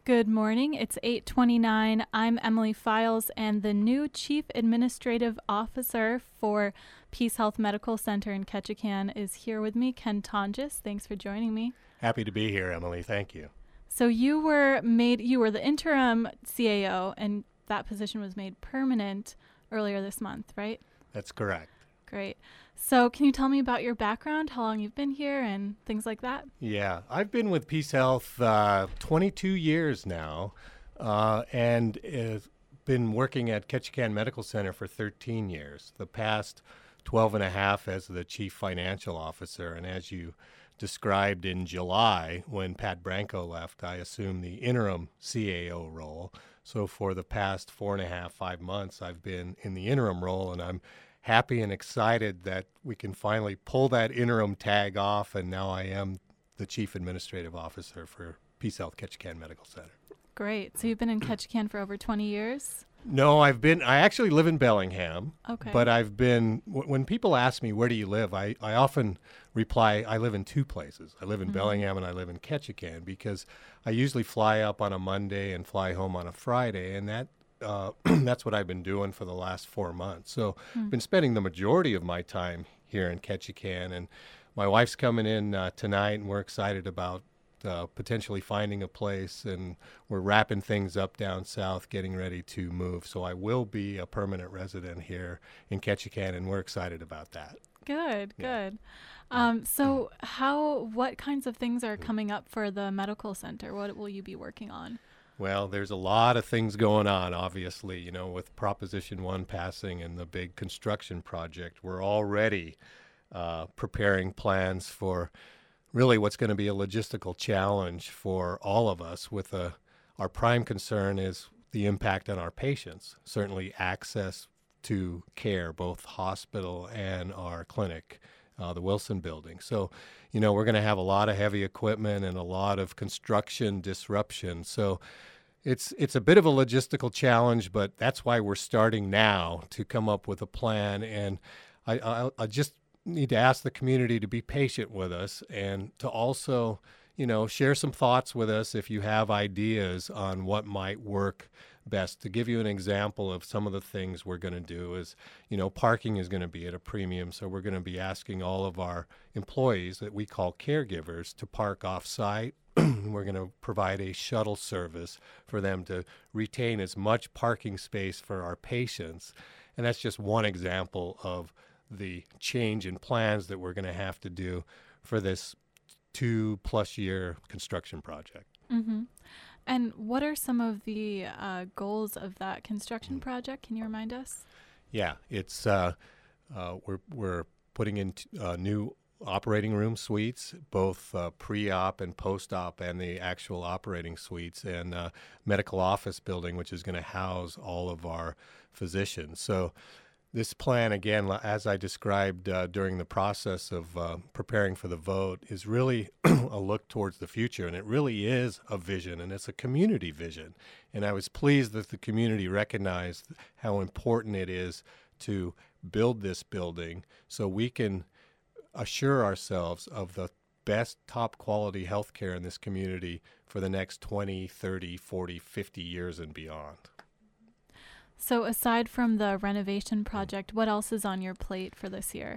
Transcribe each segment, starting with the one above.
Good morning. It's 8:29. I'm Emily Files, and the new Chief Administrative Officer for Peace Health Medical Center in Ketchikan is here with me, Ken Tonjes. Thanks for joining me. Happy to be here, Emily. Thank you. So you were the interim CAO, and that position was made permanent earlier this month, right? That's correct. Great. So can you tell me about your background, how long you've been here, and things like that? Yeah, I've been with Peace Health 22 years now, and been working at Ketchikan Medical Center for 13 years. The past 12 and a half as the Chief Financial Officer, and as you described in July, when Pat Branco left, I assumed the interim CAO role. So for the past 4.5, 5 months, I've been in the interim role, and I'm happy and excited that we can finally pull that interim tag off, and now I am the Chief Administrative Officer for Peace Health Ketchikan Medical Center. Great. So you've been in Ketchikan for over 20 years? No, I actually live in Bellingham. Okay. But when people ask me, where do you live, I often reply, I live in two places. I live in Bellingham and I live in Ketchikan, because I usually fly up on a Monday and fly home on a Friday, and that's what I've been doing for the last 4 months. So I've been spending the majority of my time here in Ketchikan, and my wife's coming in tonight, and we're excited about potentially finding a place, and we're wrapping things up down south, getting ready to move. So I will be a permanent resident here in Ketchikan, and we're excited about that. Good, Yeah. good. So what kinds of things are coming up for the medical center? What will you be working on? Well, there's a lot of things going on, obviously, with Proposition 1 passing and the big construction project. We're already preparing plans for really what's going to be a logistical challenge for all of us. Our prime concern is the impact on our patients, certainly access to care, both hospital and our clinic, the Wilson building. So, we're going to have a lot of heavy equipment and a lot of construction disruption. So it's a bit of a logistical challenge, but that's why we're starting now to come up with a plan. And I just need to ask the community to be patient with us, and to also, share some thoughts with us if you have ideas on what might work best. To give you an example of some of the things we're going to do is, parking is going to be at a premium. So we're going to be asking all of our employees that we call caregivers to park off-site. We're going to provide a shuttle service for them to retain as much parking space for our patients. And that's just one example of the change in plans that we're going to have to do for this 2+ year construction project. Mm-hmm. And what are some of the goals of that construction project? Can you remind us? Yeah, it's we're putting in new operating room suites, both pre-op and post-op, and the actual operating suites, and medical office building, which is going to house all of our physicians. So this plan, again, as I described during the process of preparing for the vote, is really a look towards the future, and it really is a vision, and it's a community vision. And I was pleased that the community recognized how important it is to build this building so we can assure ourselves of the best top quality healthcare in this community for the next 20, 30, 40, 50 years and beyond. So aside from the renovation project, what else is on your plate for this year?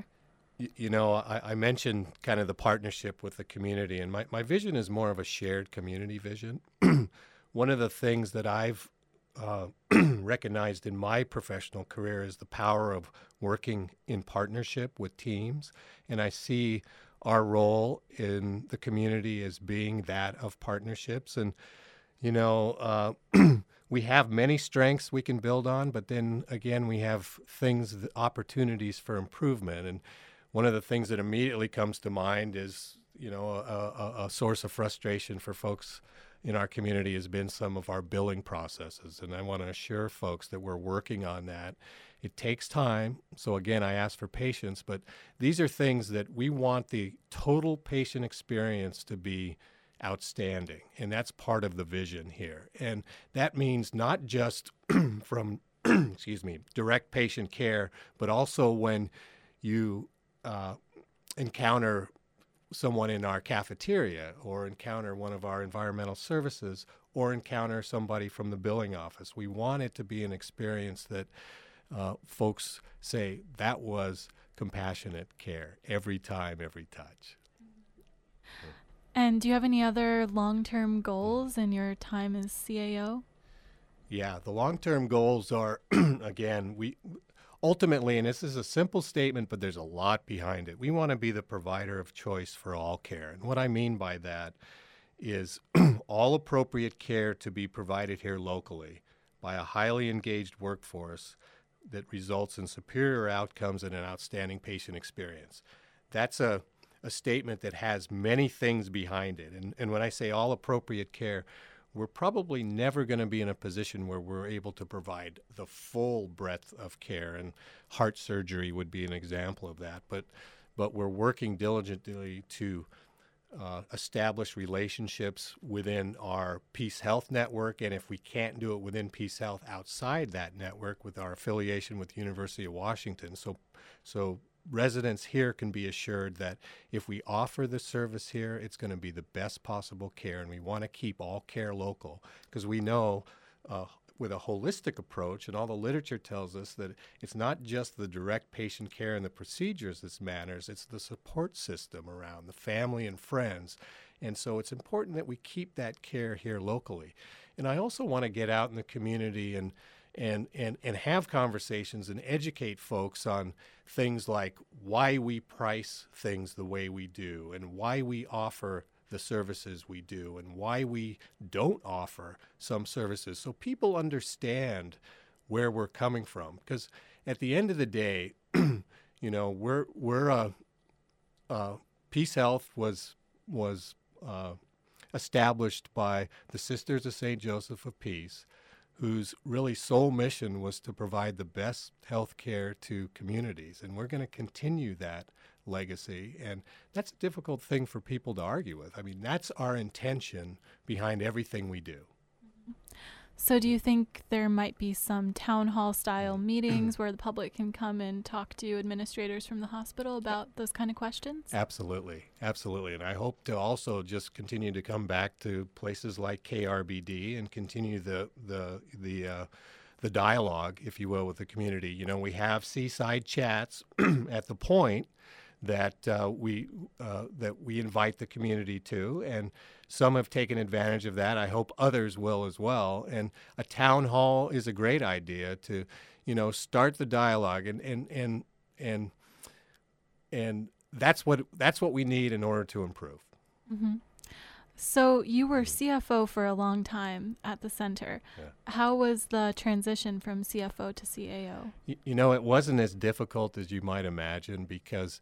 I mentioned kind of the partnership with the community, and my vision is more of a shared community vision. One of the things that I've recognized in my professional career is the power of working in partnership with teams, and I see our role in the community as being that of partnerships. And we have many strengths we can build on, but then again, we have opportunities for improvement. And one of the things that immediately comes to mind is, a source of frustration for folks in our community has been some of our billing processes. And I want to assure folks that we're working on that. It takes time. So again, I ask for patience, but these are things that we want the total patient experience to be outstanding. And that's part of the vision here. And that means not just from, direct patient care, but also when you encounter someone in our cafeteria or encounter one of our environmental services or encounter somebody from the billing office. We want it to be an experience that folks say that was compassionate care every time, every touch. And do you have any other long-term goals in your time as CAO? Yeah, the long-term goals are, again, we ultimately, and this is a simple statement, but there's a lot behind it. We want to be the provider of choice for all care. And what I mean by that is all appropriate care to be provided here locally by a highly engaged workforce that results in superior outcomes and an outstanding patient experience. That's a statement that has many things behind it. And when I say all appropriate care, we're probably never going to be in a position where we're able to provide the full breadth of care, and heart surgery would be an example of that. But we're working diligently to establish relationships within our Peace Health network, and if we can't do it within Peace Health, outside that network with our affiliation with the University of Washington. So residents here can be assured that if we offer the service here, it's going to be the best possible care, and we want to keep all care local because we know with a holistic approach, and all the literature tells us that it's not just the direct patient care and the procedures that matters, it's the support system around the family and friends. And so it's important that we keep that care here locally. And I also want to get out in the community and have conversations and educate folks on things like why we price things the way we do and why we offer the services we do and why we don't offer some services so people understand where we're coming from. Because at the end of the day, you know, we're Peace Health was established by the Sisters of St. Joseph of Peace, whose really sole mission was to provide the best health care to communities. And we're going to continue that legacy. And that's a difficult thing for people to argue with. I mean, that's our intention behind everything we do. So do you think there might be some town hall style meetings where the public can come and talk to administrators from the hospital about those kind of questions? Absolutely. Absolutely. And I hope to also just continue to come back to places like KRBD and continue the dialogue, if you will, with the community. You know, we have seaside chats at the point that we invite the community to, and some have taken advantage of that. I hope others will as well. And a town hall is a great idea to, you know, start the dialogue, and that's what we need in order to improve. Mm-hmm. So you were CFO for a long time at the center. Yeah. How was the transition from CFO to CAO? You know, it wasn't as difficult as you might imagine because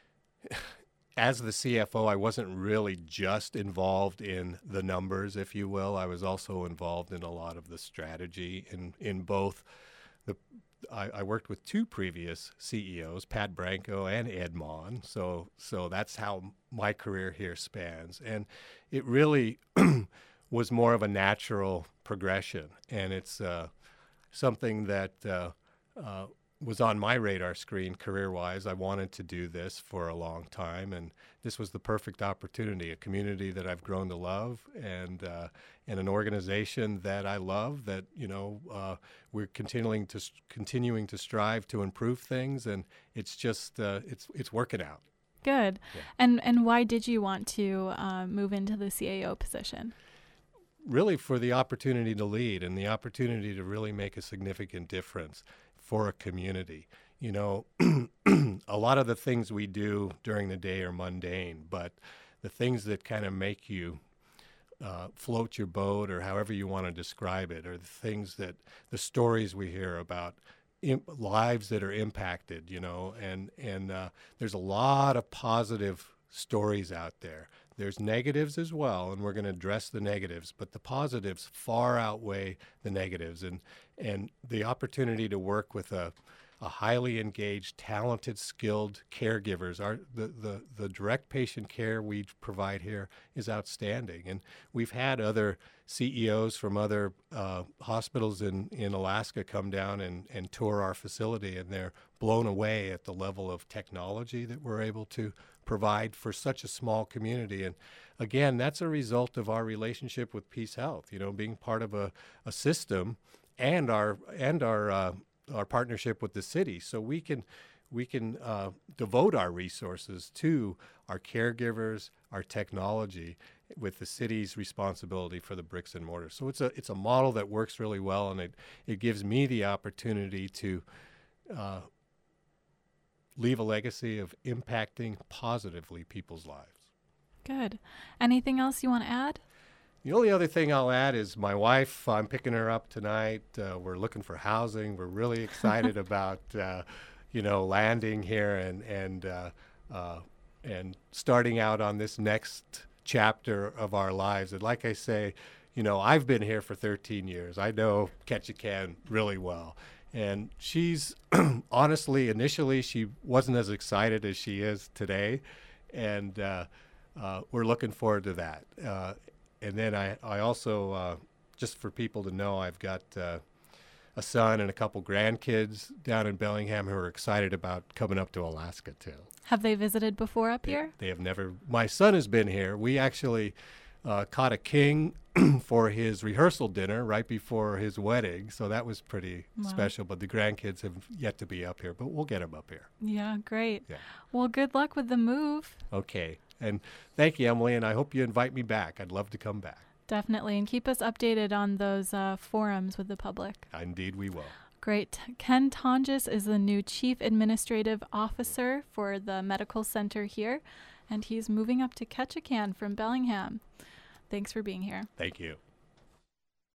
as the CFO, I wasn't really just involved in the numbers, if you will. I was also involved in a lot of the strategy in both I worked with two previous CEOs, Pat Branco and Ed Mon. So that's how my career here spans. And it really was more of a natural progression. And it's something that was on my radar screen career-wise. I wanted to do this for a long time, and this was the perfect opportunity, a community that I've grown to love, and an organization that I love, that, you know, we're continuing to strive to improve things, and it's just, it's working out. Good. Yeah. And why did you want to move into the CAO position? Really for the opportunity to lead and the opportunity to really make a significant difference for a community. You know, a lot of the things we do during the day are mundane, but the things that kind of make you float your boat, or however you want to describe it, are the things that the stories we hear about lives that are impacted, you know, and there's a lot of positive stories out there. There's negatives as well, and we're going to address the negatives, but the positives far outweigh the negatives. And the opportunity to work with a highly engaged, talented, skilled caregivers, the direct patient care we provide here is outstanding. And we've had other CEOs from other hospitals in Alaska come down and tour our facility, and they're blown away at the level of technology that we're able to provide for such a small community. And again, that's a result of our relationship with Peace Health, being part of a system and our partnership with the city. So we can devote our resources to our caregivers, our technology, with the city's responsibility for the bricks and mortar. So it's a model that works really well, and it gives me the opportunity to leave a legacy of impacting positively people's lives. Good. Anything else you want to add? The only other thing I'll add is my wife. I'm picking her up tonight. We're looking for housing. We're really excited about landing here and starting out on this next chapter of our lives. And like I say, I've been here for 13 years. I know Ketchikan really well. And she's honestly, initially, she wasn't as excited as she is today. And we're looking forward to that. And then I also, just for people to know, I've got a son and a couple grandkids down in Bellingham who are excited about coming up to Alaska too. Have they visited before up here? They have never. My son has been here. We actually caught a king for his rehearsal dinner right before his wedding, so that was pretty special. But the grandkids have yet to be up here, but we'll get them up here. Yeah, great. Yeah. Well, good luck with the move. Okay, and thank you, Emily, and I hope you invite me back. I'd love to come back. Definitely, and keep us updated on those forums with the public. Indeed, we will. Great. Ken Tonjes is the new Chief Administrative Officer for the medical center here, and he's moving up to Ketchikan from Bellingham. Thanks for being here. Thank you.